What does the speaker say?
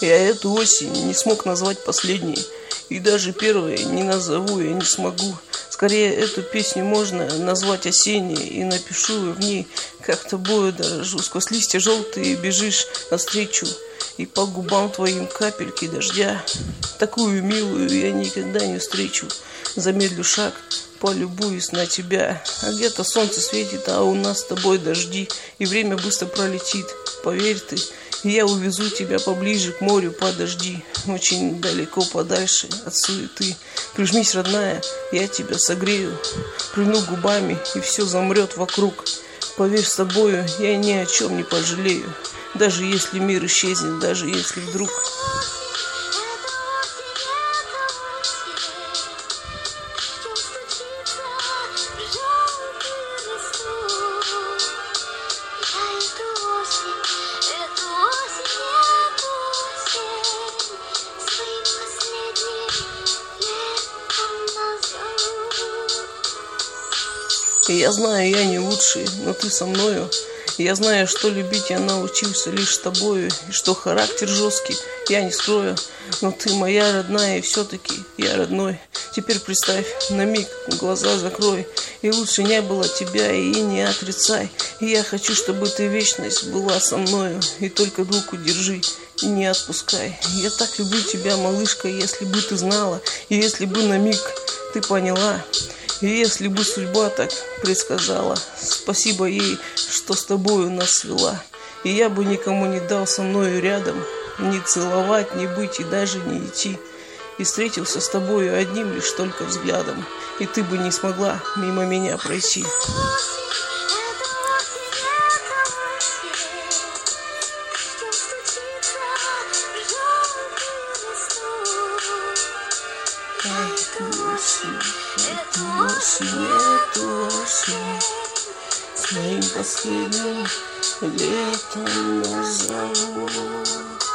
Я эту осень не смог назвать последней, и даже первой не назову я не смогу. Скорее эту песню можно назвать осенней, и напишу в ней, как тобою дорожу. Сквозь листья желтые бежишь навстречу, и по губам твоим капельки дождя. Такую милую я никогда не встречу. Замедлю шаг, полюбуюсь на тебя. А где-то солнце светит, а у нас с тобой дожди, и время быстро пролетит, поверь ты. И я увезу тебя поближе к морю, подожди, очень далеко подальше от суеты. Прижмись, родная, я тебя согрею, прильну губами, и все замрет вокруг. Поверь, с тобою я ни о чем не пожалею, даже если мир исчезнет, даже если вдруг. И я знаю, я не лучший, но ты со мною. И я знаю, что любить я научился лишь с тобою, и что характер жесткий я не скрою. Но ты моя родная, и все-таки я родной. Теперь представь, на миг глаза закрой, и лучше не было тебя, и не отрицай. И я хочу, чтобы ты вечность была со мною, и только руку держи и не отпускай. Я так люблю тебя, малышка, если бы ты знала, и если бы на миг ты поняла. И если бы судьба так предсказала, спасибо ей, что с тобою нас свела. И я бы никому не дал со мною рядом ни целовать, ни быть и даже не идти. И встретился с тобою одним лишь только взглядом, и ты бы не смогла мимо меня пройти. Эту осень своим последним летом назову.